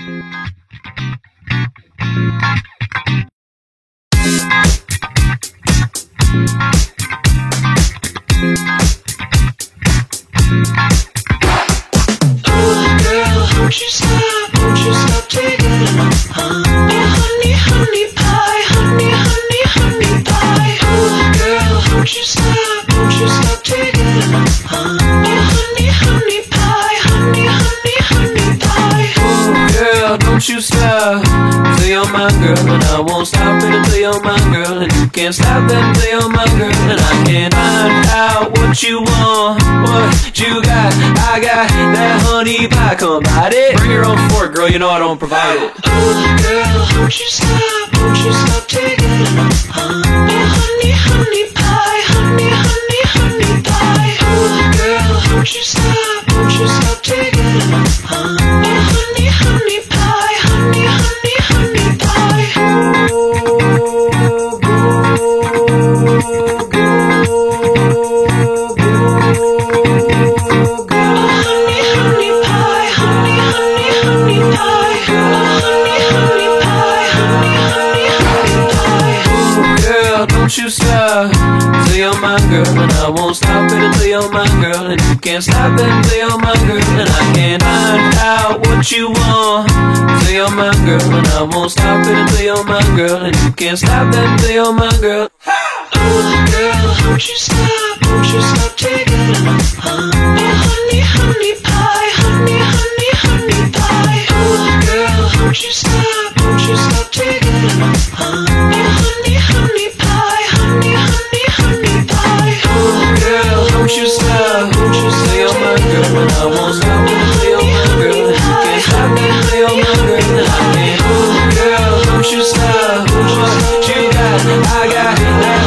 Won't you stop taking my honey, honey pie, honey, honey, honey pie. Oh girl, won't you stop taking my honey, honey pie, honey, honey, honey pie. Oh girl, don't you stop till you're my girl, and I won't stop it until you're my girl, and you can't stop it until you're my girl, and I can't find out what you want, what you got. I got that honey pie, come bite it. Bring your own fork, girl, you know I don't provide it. Oh girl, won't you stop taking my honey, honey pie, honey, honey, honey pie. Oh girl, won't you stop taking my honey, honey pie, honey, honey, honey pie. Don't you stop till you're my girl, and I won't stop it until you're my girl, and you can't stop it until you're my girl, and I can't find out what you want till you're my girl, and I won't stop it until you're my girl, and you can't stop it until you're my girl. Oh girl, won't you stop taking my honey, honey pie, honey, honey, honey pie. Oh girl, won't you stop taking my honey, honey pie, honey, honey, honey pie. Oh girl, won't you stop till you're my girl, and I won't stop until you're my girl, and you can't stop it until you're my girl, and I can't. Oh girl, won't you stop what you got? I got that